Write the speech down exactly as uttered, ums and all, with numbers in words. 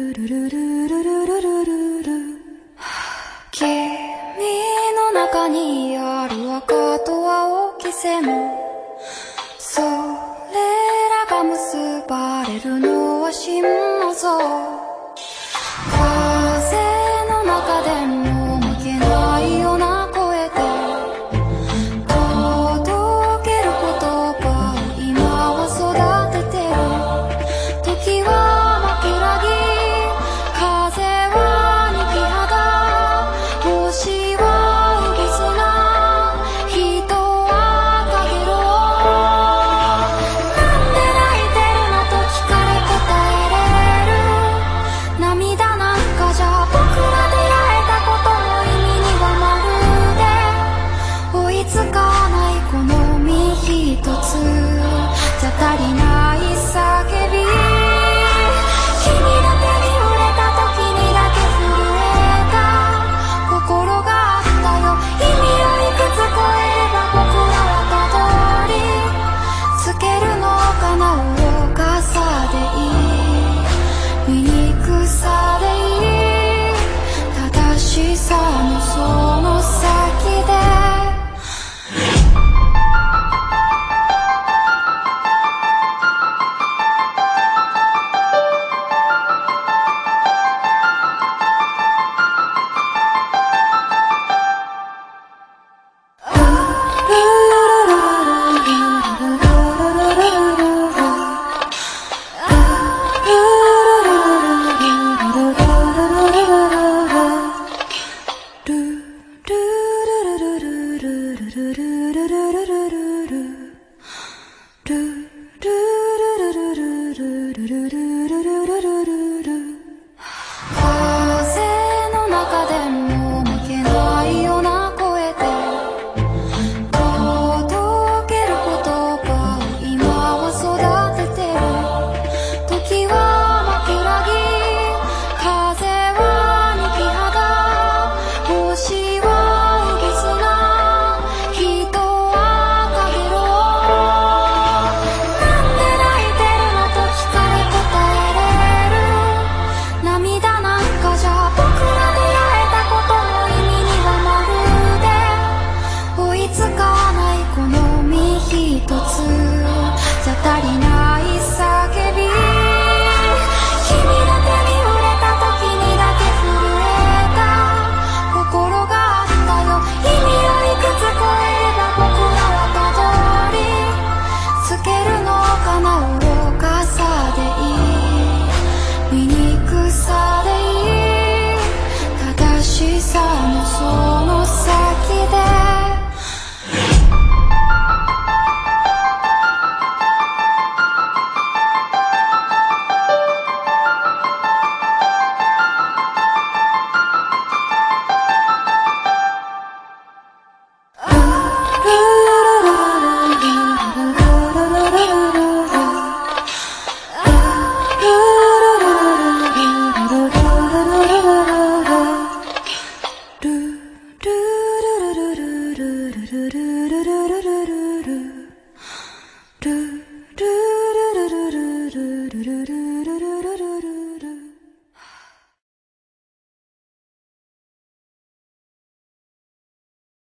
君の中にある赤と青き線、それらが結ばれるのは真の像。風の中でも負けないような声で届ける言葉を今は育ててる。時は枕木、風はにき肌、星はうぐすな、人はかげろう。なんで泣いてるのと聞かれ答えれる。涙なんかじゃ僕ら出会えたことの意味にはまるで追いつかない。この身一つじゃ足りない。